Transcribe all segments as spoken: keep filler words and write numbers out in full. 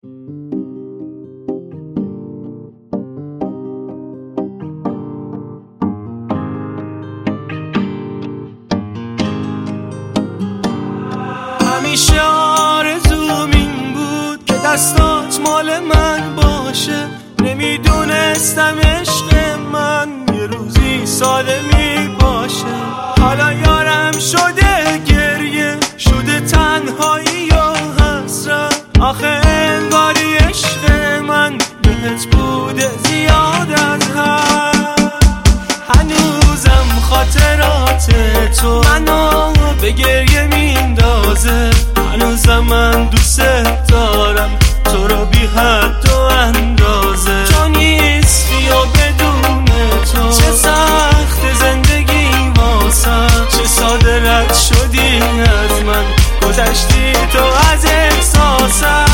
همیشه آرزوم این بود که دستات مال من باشه. نمیدونستم عشق من یه روزی ساده می باشه. حالا یارم شده گریه، شده تنهایی و حسرت. آخه انگاری عشق من بهت بوده زیاد از حد. هنوزم خاطرات تو منو به گریه میندازه. هنوزم من دوست دارم تو رو بی حد و اندازه. تو نیستی و بدون تو چه سخت زندگی واسم. چه ساده رد شدی از من، گذشتی تو از احساسم.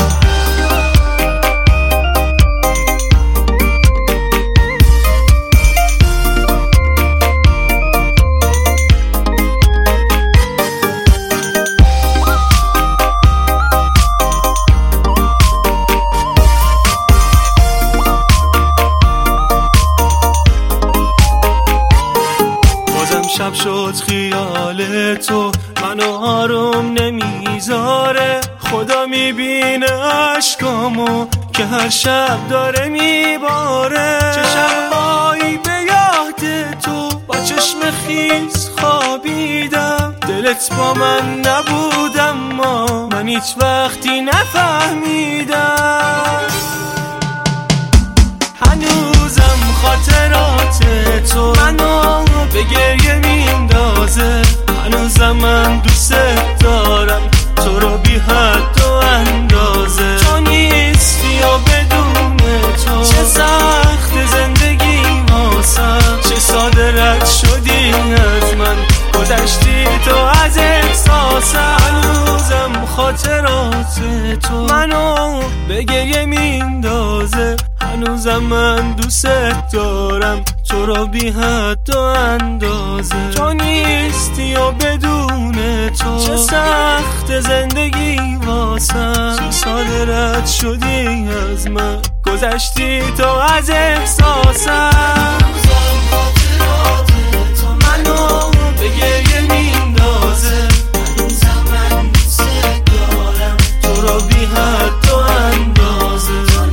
شب شد خیال تو منو آروم نمیذاره. خدا میبینه عشقامو که هر شب داره میباره. چه شبایی به یاد تو با چشم خیس خوابیدم. دلت با من نبود اما من هیچ وقتی نفهمیدم. هنوزم خاطرات تو منو به گریه میندازه. هنوزم من دوست دارم تو رو بی حد و اندازه. تو نیستی و بدون تو چه سخت زندگی واسم. چه ساده رد شدی از من، گذشتی تو از احساسم. هنوزم خاطرات تو منو به گریه میندازه. هنوزم من دوست دارم تو رو بی حد و اندازه. تو نیستی و بدون تو چه سخت زندگی واسم. چه ساده رد شدی از من، گذشتی تو از احساسم. منو به گریه میندازه. هنوزم من دوست دارم تو رو بی حد و اندازه.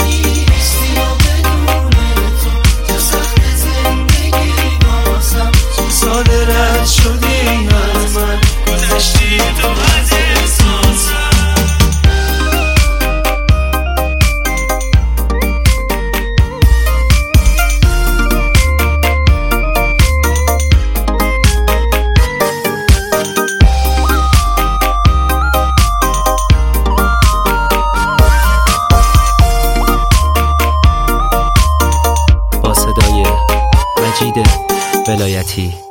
ساده رد شدی از من، گذشتی تو از احساسم. با صدای مجید ولایتی.